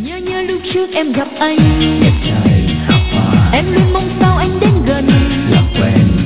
Nhớ nhớ lúc trước em gặp anh, đẹp trời hào hoa, em luôn mong sao anh đến gần. lạc quen